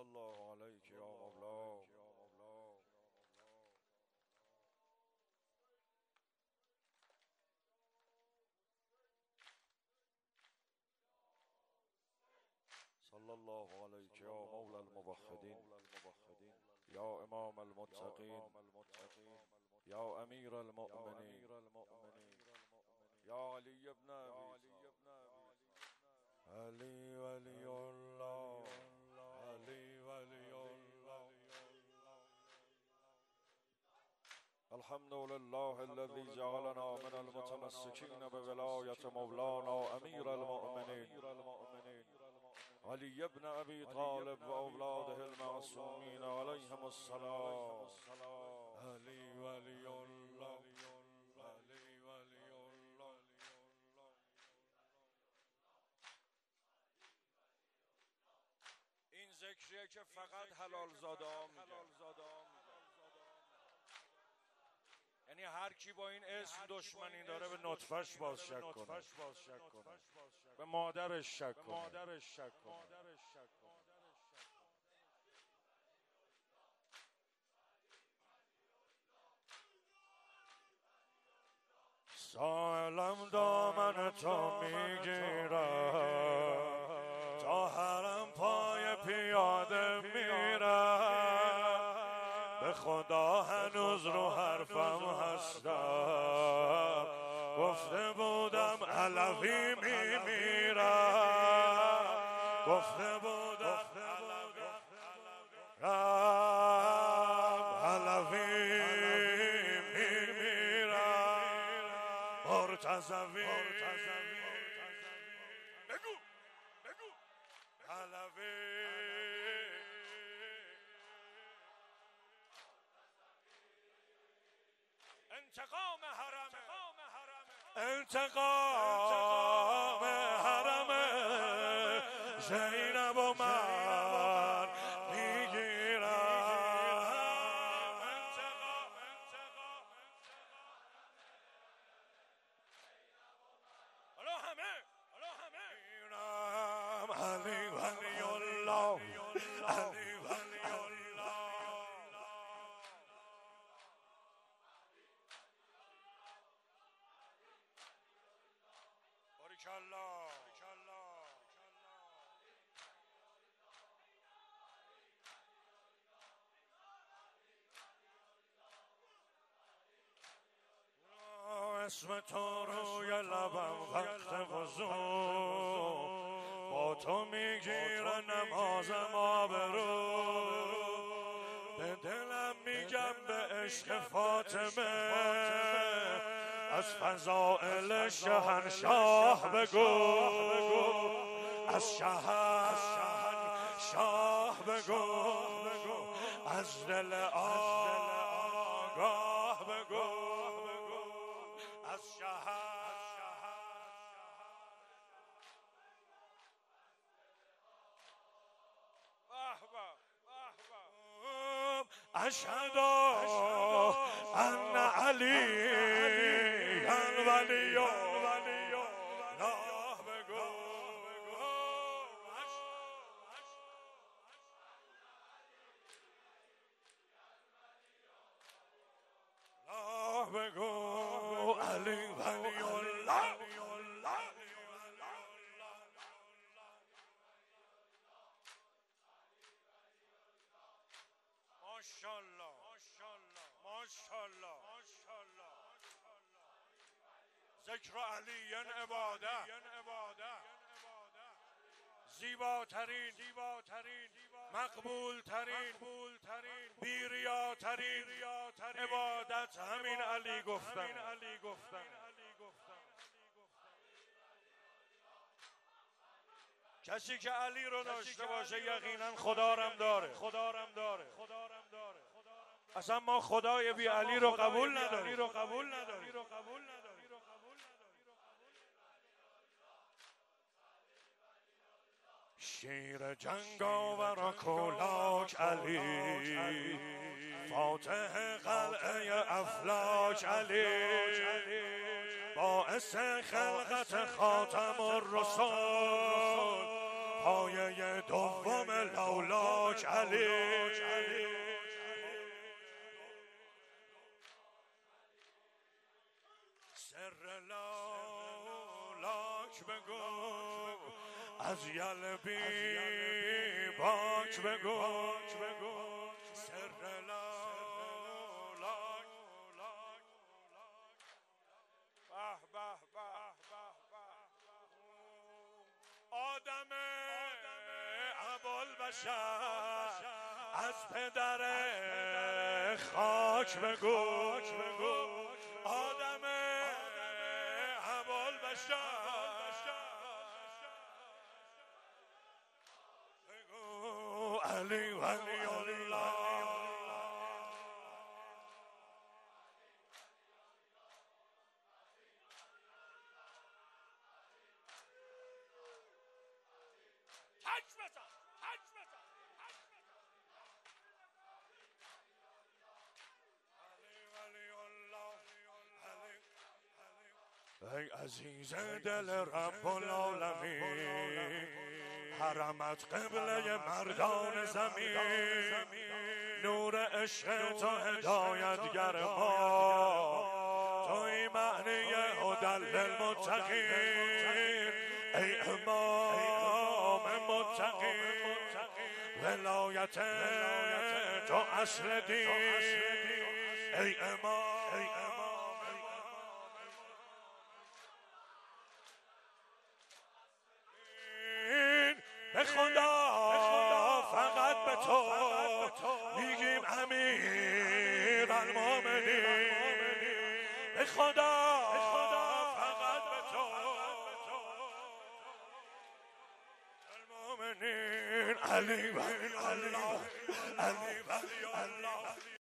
الله عليك يا مولاي. صلى الله عليك يا مولى الموحدين، يا إمام المتقين، يا أمير المؤمنين، يا علي بن أبي علي ولي الله، علي ولي الله. الحمد لله الذي جعلنا من المتمسكين بولاية مولانا أمير المؤمنين علي بن أبي طالب وأولاده المعصومين عليهم السلام. علي ولي الله، علي ولي الله. این ذکریه که فقط حلال زاده ها میگه، یعنی هر کی با این اسم دشمنی داره به نطفش باز شک کنه، به مادرش شک کنه. سالم دامن تو میگیره، تا حرم پای پیاده میره. به خدا هنوز رو حرفم هستم، گفته بودم علوی میمیره. گفته بودم علوی میمیره. مرتضوی بگو علوی. انتقام حرم زینب و من میگیرم. حالا همه علی ولی الله، علی ولی الله. باریکالله. اسم تو روی لبم وقت وضو، با تو میگیره نمازم آبرو. به دلم میگم به عشق فاطمه، از فضائل شهنشاه بگو. از شهنشاه بگو، از دل آگاه بگو. از اشهد ان علی ولی الله بگو. الله بگو علی ولی الله. ماشاءالله ماشاءالله. ذکر علی عباده، زیباترین، مقبولترین، بیریاترین عبادت همین علی گفتن. کسی که علی رو داشته باشه یقینا خدا رم داره. اصلا ما خدای بی علی رو قبول نداریم. شیر جنگاور کولاک علی، فاتح قلعه افلاک علی، باعث خلقت خاتم الرسول پایه دوم لولاک علی سر لولاک بگو از یلبی باک بگو سر لولاک به آدم ابوالبشر از پدر خاک بگو آدم ابوالبشر بگو علی ولی الله ای عزیز دل رب العالمین حرمت قبله مردان زمین نور عشق تو هدایتگر ما توی معنی هدی للمتقین ای امام متقین ولایت تو اصل دین ای امام به خدا فقط به تو میگیم امیر المومنین به خدا فقط به تو المومنین علی ولی الله علی ولی الله